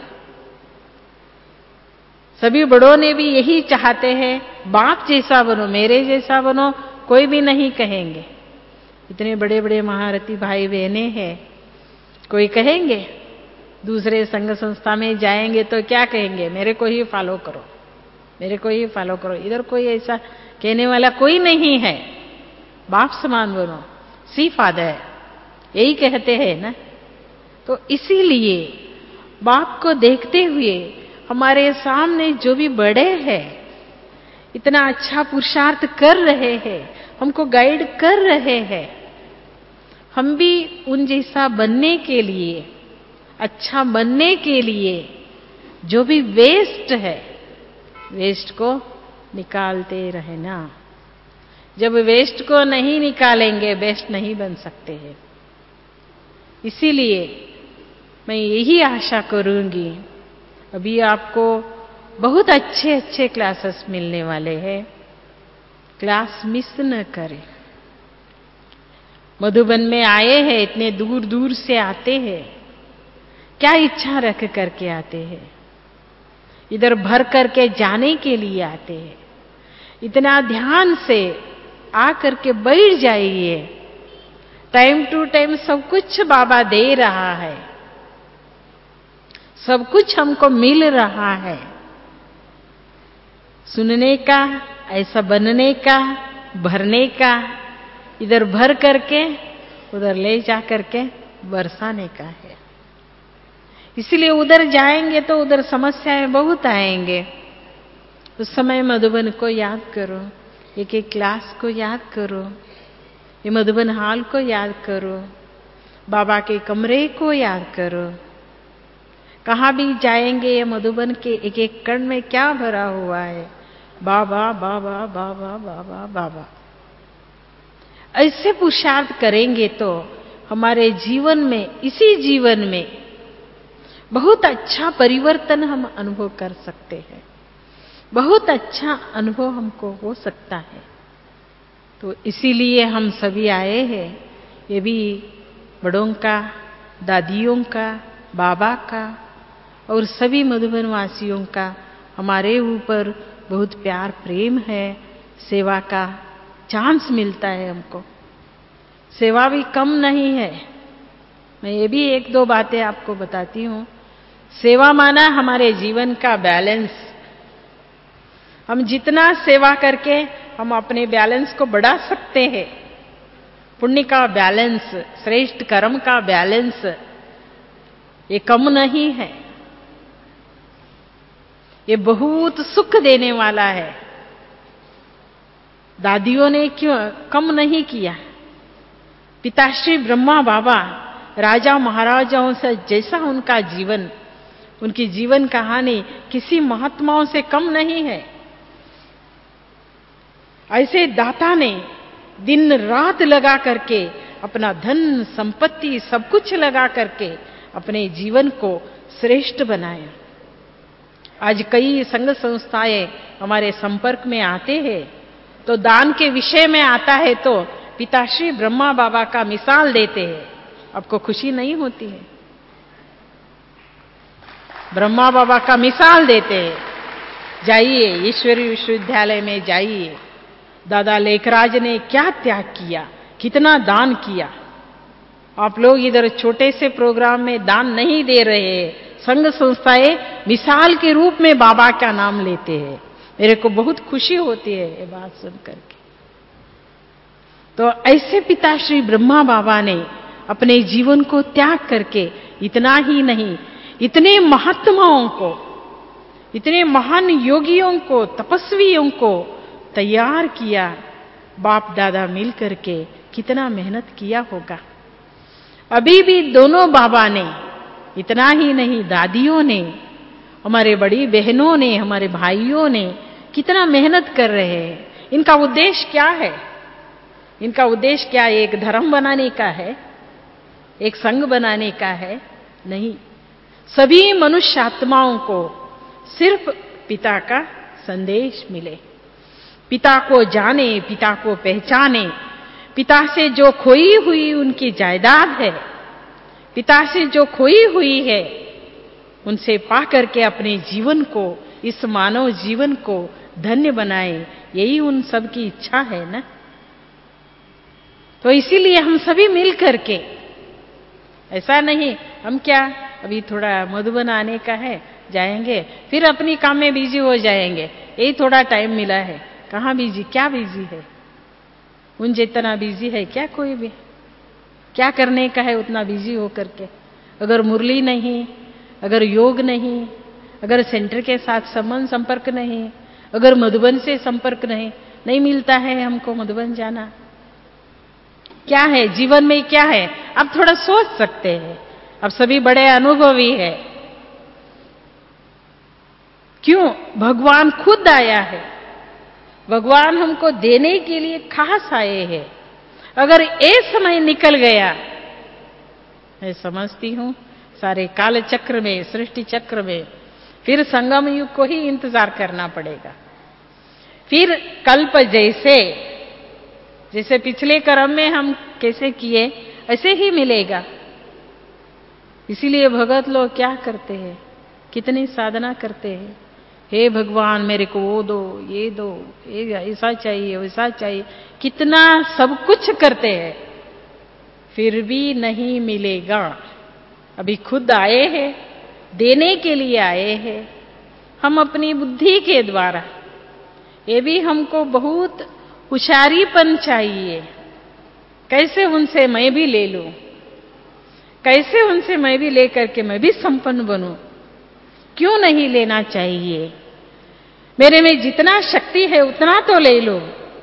सभी बड़ों ने भी यही चाहते हैं, बाप जैसा बनो, मेरे जैसा बनो, कोई भी नहीं कहेंगे। इतने बड़े बड़े महारथी भाई बहने हैं, कोई कहेंगे? दूसरे संघ संस्था में जाएंगे तो क्या कहेंगे? मेरे को ही फॉलो करो, मेरे को ही फॉलो करो। इधर कोई ऐसा कहने वाला कोई नहीं है। बाप समान बनो, सी फादर, यही कहते हैं ना। तो इसीलिए बाप को देखते हुए हमारे सामने जो भी बड़े हैं, इतना अच्छा पुरुषार्थ कर रहे हैं, हमको गाइड कर रहे हैं, हम भी उन जैसा बनने के लिए, अच्छा बनने के लिए जो भी वेस्ट है, वेस्ट को निकालते रहना। जब वेस्ट को नहीं निकालेंगे, बेस्ट नहीं बन सकते हैं। इसीलिए मैं यही आशा करूंगी, अभी आपको बहुत अच्छे अच्छे क्लासेस मिलने वाले हैं, क्लास मिस न करें। मधुबन में आए हैं, इतने दूर दूर से आते हैं, क्या इच्छा रख करके आते हैं? इधर भर करके जाने के लिए आते हैं। इतना ध्यान से आ करके बैठ जाइए। टाइम टू टाइम सब कुछ बाबा दे रहा है, सब कुछ हमको मिल रहा है। सुनने का, ऐसा बनने का, भरने का, इधर भर करके उधर ले जा करके बरसाने का है। इसलिए उधर जाएंगे तो उधर समस्याएं बहुत आएंगे। उस समय मधुबन को याद करो, एक एक क्लास को याद करो, ये मधुबन हॉल को याद करो, बाबा के कमरे को याद करो। कहाँ भी जाएंगे ये मधुबन के एक एक कण में क्या भरा हुआ है? बाबा बाबा बाबा बाबा बाबा। ऐसे पुरुषार्थ करेंगे तो हमारे जीवन में, इसी जीवन में बहुत अच्छा परिवर्तन हम अनुभव कर सकते हैं, बहुत अच्छा अनुभव हमको हो सकता है। तो इसीलिए हम सभी आए हैं, ये भी बड़ों का, दादियों का, बाबा का और सभी मधुबन वासियों का हमारे ऊपर बहुत प्यार प्रेम है। सेवा का चांस मिलता है हमको, सेवा भी कम नहीं है। मैं ये भी एक दो बातें आपको बताती हूँ। सेवा माना हमारे जीवन का बैलेंस। हम जितना सेवा करके हम अपने बैलेंस को बढ़ा सकते हैं, पुण्य का बैलेंस, श्रेष्ठ कर्म का बैलेंस, ये कम नहीं है, ये बहुत सुख देने वाला है। दादियों ने क्यों कम नहीं किया? पिताश्री ब्रह्मा बाबा राजा महाराजाओं से जैसा उनका जीवन, उनकी जीवन कहानी किसी महात्माओं से कम नहीं है। ऐसे दाता ने दिन रात लगा करके अपना धन संपत्ति सब कुछ लगा करके अपने जीवन को श्रेष्ठ बनाया। आज कई संघ संस्थाएं हमारे संपर्क में आते हैं तो दान के विषय में आता है तो पिताश्री ब्रह्मा बाबा का मिसाल देते हैं। आपको खुशी नहीं होती है? ब्रह्मा बाबा का मिसाल देते हैं। जाइए, ईश्वरी विश्वविद्यालय में जाइए। दादा लेखराज ने क्या त्याग किया, कितना दान किया। आप लोग इधर छोटे से प्रोग्राम में दान नहीं दे रहे हैं, संघ संस्थाएं मिसाल के रूप में बाबा का नाम लेते हैं। मेरे को बहुत खुशी होती है ये बात सुन करके। तो ऐसे पिता श्री ब्रह्मा बाबा ने अपने जीवन को त्याग करके इतना ही नहीं, इतने महात्माओं को, इतने महान योगियों को, तपस्वियों को तैयार किया। बाप दादा मिल करके कितना मेहनत किया होगा। अभी भी दोनों बाबा ने, इतना ही नहीं दादियों ने, हमारे बड़ी बहनों ने, हमारे भाइयों ने कितना मेहनत कर रहे हैं। इनका उद्देश्य क्या है? इनका उद्देश्य क्या? एक धर्म बनाने का है, एक संघ बनाने का है? नहीं। सभी मनुष्य आत्माओं को सिर्फ पिता का संदेश मिले, पिता को जाने, पिता को पहचाने, पिता से जो खोई हुई उनकी जायदाद है, पिता से जो खोई हुई है, उनसे पा करके अपने जीवन को, इस मानव जीवन को धन्य बनाए। यही उन सब की इच्छा है ना। तो इसीलिए हम सभी मिल करके, ऐसा नहीं हम क्या अभी थोड़ा मधुबन आने का है, जाएंगे, फिर अपनी काम में बिजी हो जाएंगे, यही थोड़ा टाइम मिला है। कहाँ बिजी, क्या बिजी है? उन जितना बिजी है क्या कोई भी? क्या करने का है उतना बिजी हो करके? अगर मुरली नहीं, अगर योग नहीं, अगर सेंटर के साथ संबंध संपर्क नहीं, अगर मधुबन से संपर्क नहीं मिलता है हमको मधुबन जाना, क्या है जीवन में? क्या है? आप थोड़ा सोच सकते हैं। अब सभी बड़े अनुभवी है। क्यों? भगवान खुद आया है। भगवान हमको देने के लिए खास आए हैं। अगर ये समय निकल गया, मैं समझती हूं सारे काल चक्र में, सृष्टि चक्र में फिर संगम युग को ही इंतजार करना पड़ेगा। फिर कल्प जैसे पिछले कर्म में हम कैसे किए ऐसे ही मिलेगा। इसीलिए भगत लोग क्या करते हैं, कितनी साधना करते हैं। हे भगवान मेरे को वो दो, ये दो, ये ऐसा चाहिए, वैसा चाहिए, कितना सब कुछ करते हैं, फिर भी नहीं मिलेगा। अभी खुद आए हैं, देने के लिए आए हैं। हम अपनी बुद्धि के द्वारा, ये भी हमको बहुत होशियारीपन चाहिए। कैसे उनसे मैं भी ले लूं, कैसे उनसे मैं भी लेकर के मैं भी संपन्न बनूं? क्यों नहीं लेना चाहिए? मेरे में जितना शक्ति है उतना तो ले लो।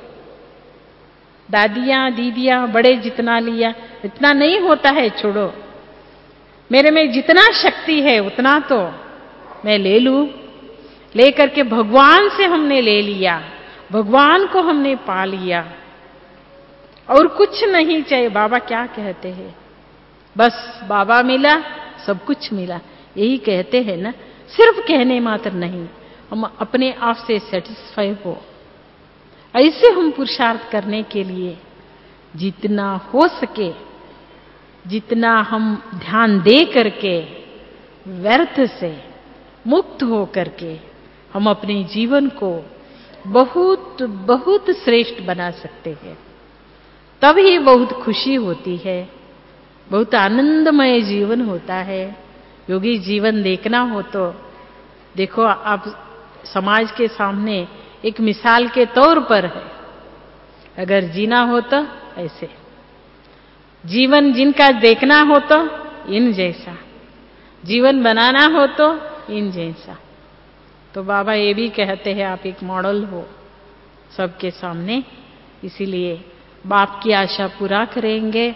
दादियां, दीदियां, बड़े जितना लिया इतना नहीं होता है, छोड़ो। मेरे में जितना शक्ति है उतना तो मैं ले लूं। लेकर के भगवान से हमने ले लिया, भगवान को हमने पा लिया, और कुछ नहीं चाहिए। बाबा क्या कहते हैं? बस बाबा मिला, सब कुछ मिला, यही कहते हैं ना। सिर्फ कहने मात्र नहीं, हम अपने आप से सेटिस्फाई हो, ऐसे हम पुरुषार्थ करने के लिए जितना हो सके, जितना हम ध्यान दे करके व्यर्थ से मुक्त हो करके हम अपने जीवन को बहुत बहुत श्रेष्ठ बना सकते हैं। तभी बहुत खुशी होती है, बहुत आनंदमय जीवन होता है। योगी जीवन देखना हो तो देखो, आप समाज के सामने एक मिसाल के तौर पर है। अगर जीना हो तो ऐसे जीवन, जिनका देखना हो तो इन जैसा जीवन बनाना हो तो इन जैसा। तो बाबा ये भी कहते हैं आप एक मॉडल हो सबके सामने, इसीलिए बाप की आशा पूरा करेंगे,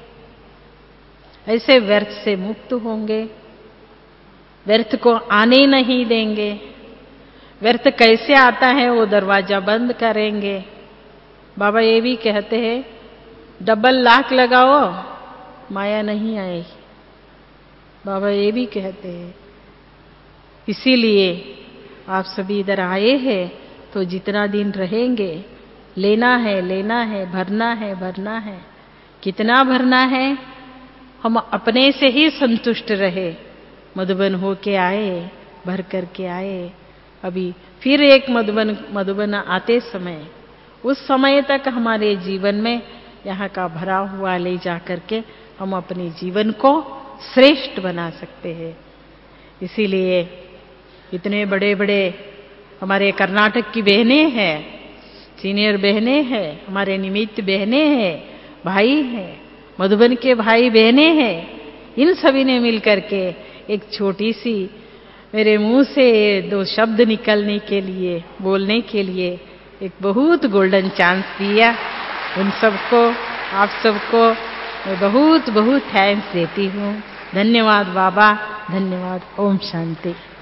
ऐसे व्यर्थ से मुक्त होंगे, व्यर्थ को आने नहीं देंगे। व्यर्थ कैसे आता है वो दरवाजा बंद करेंगे। बाबा ये भी कहते हैं डबल लॉक लगाओ, माया नहीं आएगी। बाबा ये भी कहते हैं। इसीलिए आप सभी इधर आए हैं तो जितना दिन रहेंगे लेना है, लेना है, भरना है, भरना है। कितना भरना है? हम अपने से ही संतुष्ट रहे। मधुबन होके आए, भर करके आए, अभी फिर एक मधुबन आते समय, उस समय तक हमारे जीवन में यहाँ का भरा हुआ ले जा करके हम अपने जीवन को श्रेष्ठ बना सकते हैं। इसीलिए इतने बड़े बड़े हमारे कर्नाटक की बहनें हैं, सीनियर बहनें हैं, हमारे निमित्त बहनें हैं, भाई हैं, मधुबन के भाई बहनें हैं, इन सभी ने मिलकर के एक छोटी सी मेरे मुंह से 2 शब्द निकलने के लिए, बोलने के लिए एक बहुत गोल्डन चांस दिया। उन सबको, आप सबको मैं बहुत बहुत थैंक्स देती हूँ। धन्यवाद बाबा, धन्यवाद। ओम शांति।